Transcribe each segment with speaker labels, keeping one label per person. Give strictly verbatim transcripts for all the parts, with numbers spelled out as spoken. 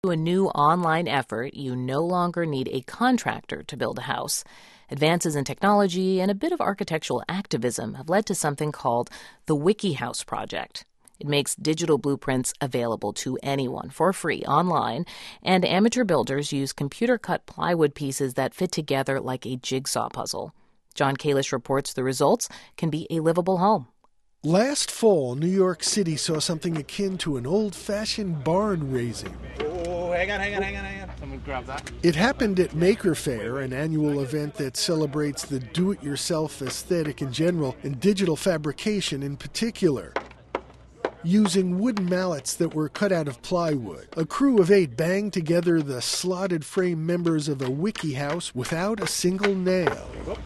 Speaker 1: To a new online effort, you no longer need a contractor to build a house. Advances in technology and a bit of architectural activism have led to something called the WikiHouse Project. It makes digital blueprints available to anyone for free online, and amateur builders use computer-cut plywood pieces that fit together like a jigsaw puzzle. John Kalish reports the results can be a livable home.
Speaker 2: Last fall, New York City saw something akin to an old-fashioned barn raising.
Speaker 3: Oh, hang on, hang on, hang on, hang on. Someone grab that.
Speaker 2: It happened at Maker Faire, an annual event that celebrates the do-it-yourself aesthetic in general and digital fabrication in particular. Using wooden mallets that were cut out of plywood, a crew of eight banged together the slotted frame members of a WikiHouse without a single nail.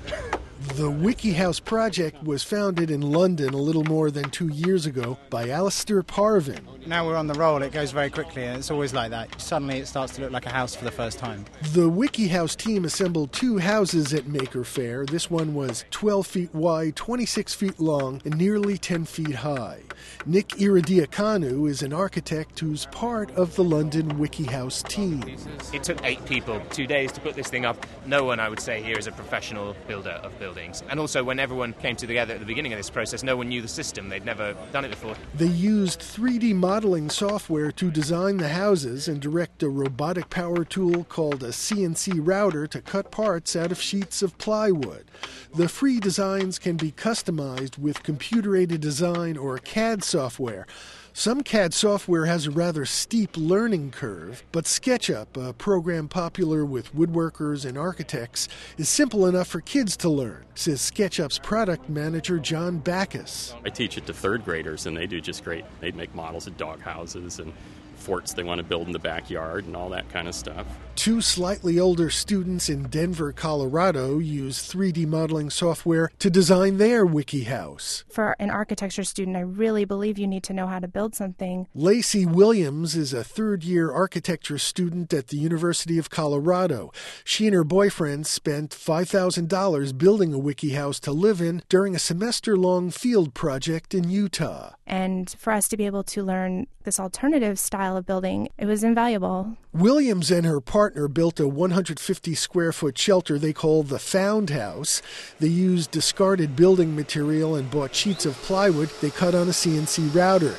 Speaker 2: The WikiHouse project was founded in London a little more than two years ago by Alistair Parvin.
Speaker 4: Now we're on the roll, it goes very quickly, and it's always like that. Suddenly it starts to look like a house for the first time.
Speaker 2: The WikiHouse team assembled two houses at Maker Faire. This one was twelve feet wide, twenty-six feet long, and nearly ten feet high. Nick Iridiakanu is an architect who's part of the London WikiHouse team.
Speaker 5: It took eight people, two days to put this thing up. No one, I would say, here is a professional builder of buildings. And also, when everyone came together at the beginning of this process, no one knew the system. They'd never done it before.
Speaker 2: They used three D modeling software to design the houses and direct a robotic power tool called a C N C router to cut parts out of sheets of plywood. The free designs can be customized with computer-aided design or C A D software. Some C A D software has a rather steep learning curve, but SketchUp, a program popular with woodworkers and architects, is simple enough for kids to learn, says SketchUp's product manager John Backus.
Speaker 6: I teach it to third graders, and they do just great. They make models of dog houses and forts they want to build in the backyard and all that kind of stuff.
Speaker 2: Two slightly older students in Denver, Colorado use three D modeling software to design their WikiHouse.
Speaker 7: For an architecture student, I really believe you need to know how to build something.
Speaker 2: Lacey Williams is a third-year architecture student at the University of Colorado. She and her boyfriend spent five thousand dollars building a WikiHouse to live in during a semester-long field project in Utah.
Speaker 7: And for us to be able to learn this alternative style of building, it was invaluable.
Speaker 2: Williams and her partner built a one hundred fifty square foot shelter they call the Found House. They used discarded building material and bought sheets of plywood they cut on a C N C router.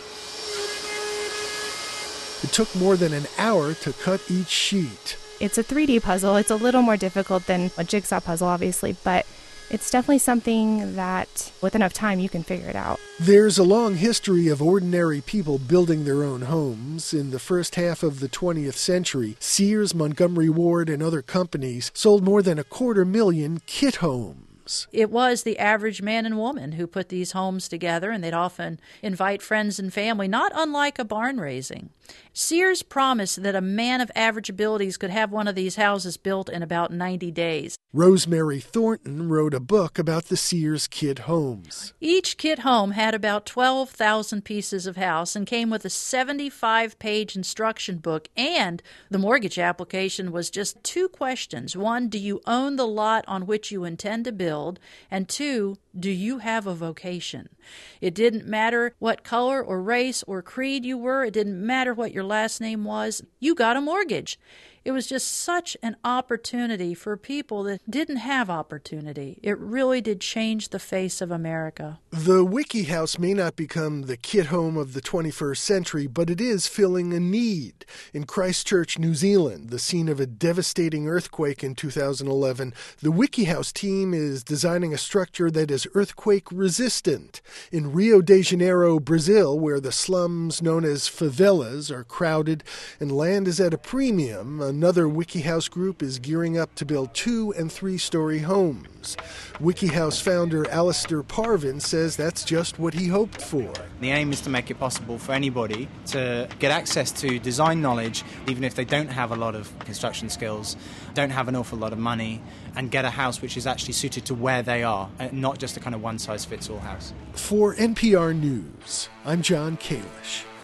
Speaker 2: It took more than an hour to cut each sheet.
Speaker 7: It's a three D puzzle. It's a little more difficult than a jigsaw puzzle, obviously, but it's definitely something that with enough time you can figure it out.
Speaker 2: There's a long history of ordinary people building their own homes. In the first half of the twentieth century, Sears, Montgomery Ward, and other companies sold more than a quarter million kit homes.
Speaker 8: It was the average man and woman who put these homes together, and they'd often invite friends and family, not unlike a barn raising. Sears promised that a man of average abilities could have one of these houses built in about ninety days.
Speaker 2: Rosemary Thornton wrote a book about the Sears kit homes.
Speaker 8: Each kit home had about twelve thousand pieces of house and came with a seventy-five page instruction book, and the mortgage application was just two questions. One, do you own the lot on which you intend to build? And two, do you have a vocation? It didn't matter what color or race or creed you were. It didn't matter what your last name was. You got a mortgage. It was just such an opportunity for people that didn't have opportunity. It really did change the face of America.
Speaker 2: The WikiHouse may not become the kit home of the twenty-first century, but it is filling a need. In Christchurch, New Zealand, the scene of a devastating earthquake in two thousand eleven, the WikiHouse team is designing a structure that is earthquake resistant. In Rio de Janeiro, Brazil, where the slums known as favelas are crowded and land is at a premium, another WikiHouse group is gearing up to build two- and three-story homes. WikiHouse founder Alistair Parvin says that's just what he hoped for.
Speaker 4: The aim is to make it possible for anybody to get access to design knowledge, even if they don't have a lot of construction skills, don't have an awful lot of money, and get a house which is actually suited to where they are, and not just a kind of one-size-fits-all house.
Speaker 2: For N P R News, I'm John Kalish.